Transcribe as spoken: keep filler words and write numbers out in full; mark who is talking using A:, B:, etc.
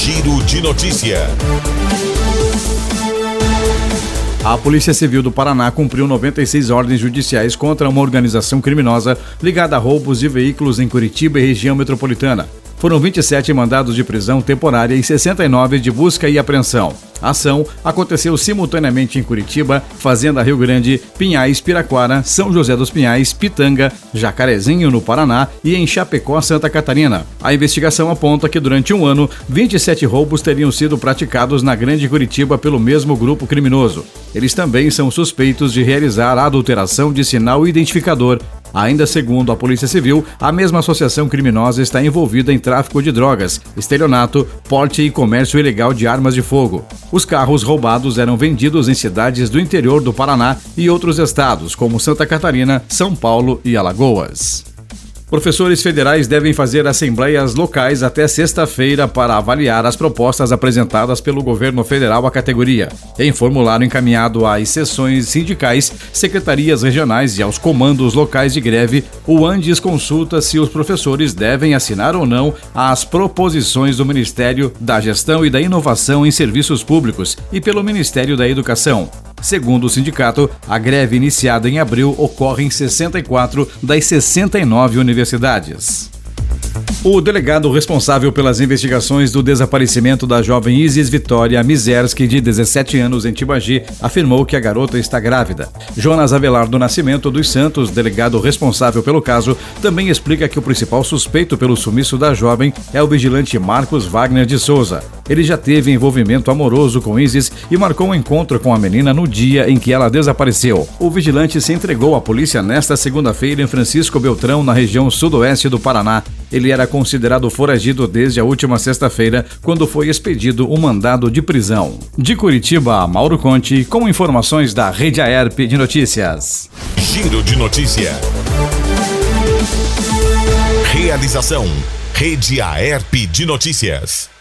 A: Giro de Notícia.
B: A Polícia Civil do Paraná cumpriu noventa e seis ordens judiciais contra uma organização criminosa ligada a roubos de veículos em Curitiba e região metropolitana. Foram vinte e sete mandados de prisão temporária e sessenta e nove de busca e apreensão. A ação aconteceu simultaneamente em Curitiba, Fazenda Rio Grande, Pinhais, Piraquara, São José dos Pinhais, Pitanga, Jacarezinho, no Paraná, e em Chapecó, Santa Catarina. A investigação aponta que durante um ano, vinte e sete roubos teriam sido praticados na Grande Curitiba pelo mesmo grupo criminoso. Eles também são suspeitos de realizar a adulteração de sinal identificador. Ainda segundo a Polícia Civil, a mesma associação criminosa está envolvida em tráfico de drogas, estelionato, porte e comércio ilegal de armas de fogo. Os carros roubados eram vendidos em cidades do interior do Paraná e outros estados, como Santa Catarina, São Paulo e Alagoas. Professores federais devem fazer assembleias locais até sexta-feira para avaliar as propostas apresentadas pelo governo federal à categoria. Em formulário encaminhado às seções sindicais, secretarias regionais e aos comandos locais de greve, o ANDES consulta se os professores devem assinar ou não as proposições do Ministério da Gestão e da Inovação em Serviços Públicos e pelo Ministério da Educação. Segundo o sindicato, a greve iniciada em abril ocorre em sessenta e quatro das sessenta e nove universidades. O delegado responsável pelas investigações do desaparecimento da jovem Isis Vitória Mizerski, de dezessete anos, em Tibagi, afirmou que a garota está grávida. Jonas Avelar do Nascimento dos Santos, delegado responsável pelo caso, também explica que o principal suspeito pelo sumiço da jovem é o vigilante Marcos Wagner de Souza. Ele já teve envolvimento amoroso com Isis e marcou um encontro com a menina no dia em que ela desapareceu. O vigilante se entregou à polícia nesta segunda-feira em Francisco Beltrão, na região sudoeste do Paraná. Ele era considerado foragido desde a última sexta-feira, quando foi expedido um mandado de prisão. De Curitiba, Mauro Conte, com informações da Rede Aerp de Notícias.
A: Giro de Notícia. Realização: Rede Aerp de Notícias.